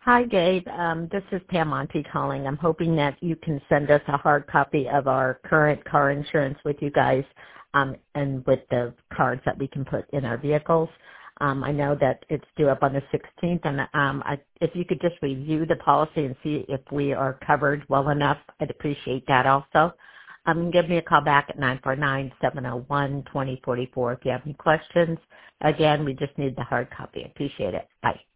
Hi, Gabe. This is Pam Monty calling. I'm hoping that you can send us a hard copy of our current car insurance with you guys and with the cards that we can put in our vehicles. I know that it's due up on the 16th, and if you could just review the policy and see if we are covered well enough, I'd appreciate that also. Give me a call back at 949-701-2044 if you have any questions. Again, we just need the hard copy. Appreciate it. Bye.